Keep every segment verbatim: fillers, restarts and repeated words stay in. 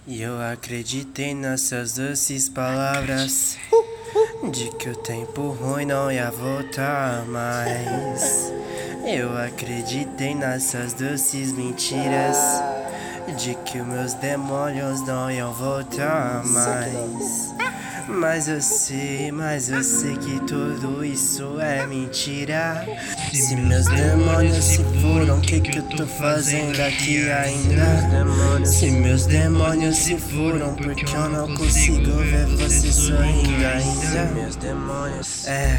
E eu acreditei nessas doces palavras de que o tempo ruim não ia voltar mais. Eu acreditei nessas doces mentiras de que os meus demônios não iam voltar mais. Mas eu sei, mas eu sei que tudo isso é mentira. Se meus demônios se foram, o que que eu tô fazendo aqui ainda? Se meus demônios se foram, porque eu não consigo ver você sorrindo ainda. Meus demônios, é,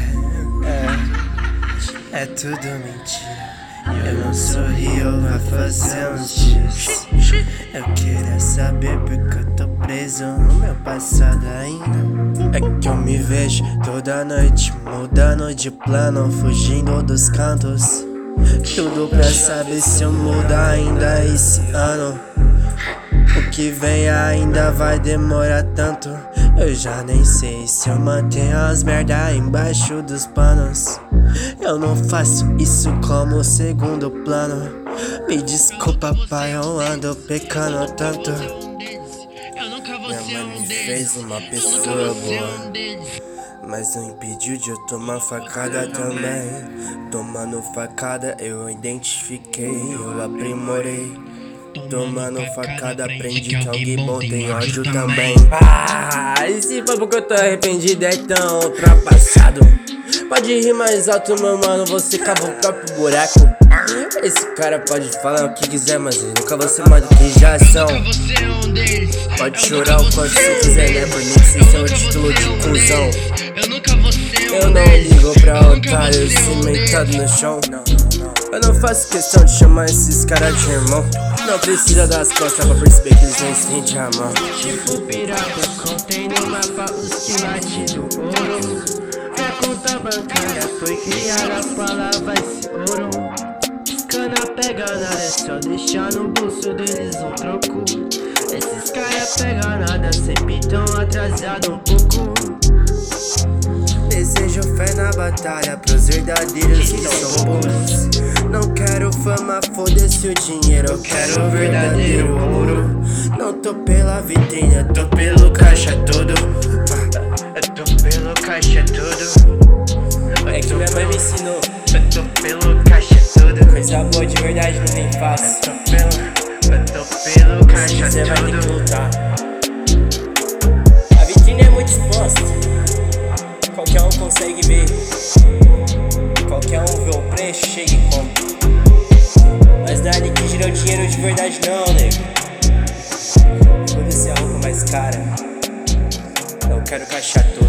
é, é tudo mentira. Eu não sorri, eu vou fazer uns dias. Eu queria saber porque eu tô preso no meu passado ainda. É que eu me vejo toda noite mudando de plano, fugindo dos cantos. Tudo pra saber se eu mudo ainda esse ano. O que vem ainda vai demorar tanto. Eu já nem sei se eu mantenho as merda embaixo dos panos. Eu não faço isso como segundo plano. Me desculpa, pai, eu ando pecando tanto. Minha mãe me fez uma pessoa boa, mas não impediu de eu tomar facada também. Tomando facada eu identifiquei, eu aprimorei. Tomando facada aprendi que alguém bom tem ódio também. Ah, esse papo que eu tô arrependido é tão ultrapassado. Pode rir mais alto, meu mano, você cavou o próprio buraco. Esse cara pode falar o que quiser, mas eu nunca vou ser mais do que já são. Pode chorar o quanto você quiser, né, por mim que cê é o título de cuzão. Eu não ligo pra otário cimentado no chão. Eu não faço questão de chamar esses caras de irmão. Não precisa das costas pra perceber que eles nem sentem a mão. Tipo pirata, contém no mapa os quilates do ouro. A conta bancária foi criada pra lavar esse ouro. Cana pega nada, é só deixar no bolso deles um troco. Esses caras pegam nada, sempre tão atrasado um pouco. Desejo fé na batalha pros verdadeiros que são bons. Não quero fama, foda-se o dinheiro, eu quero o verdadeiro ouro. Não tô pela vitrine, eu tô pelo caixa todo. Eu tô pelo caixa todo. É que minha mãe me ensinou. Eu tô pelo caixa todo. Coisa boa de verdade não vem fácil. Eu tô pelo, eu tô pelo caixa Cê vai ter que todo. lutar. A vitrine é muito exposta, qualquer um consegue ver. Qualquer um vê o preço, chega e compra. Mas não é ali que gira o dinheiro de verdade não, nego. Foda-se a roupa mais cara. Eu quero caixa toda.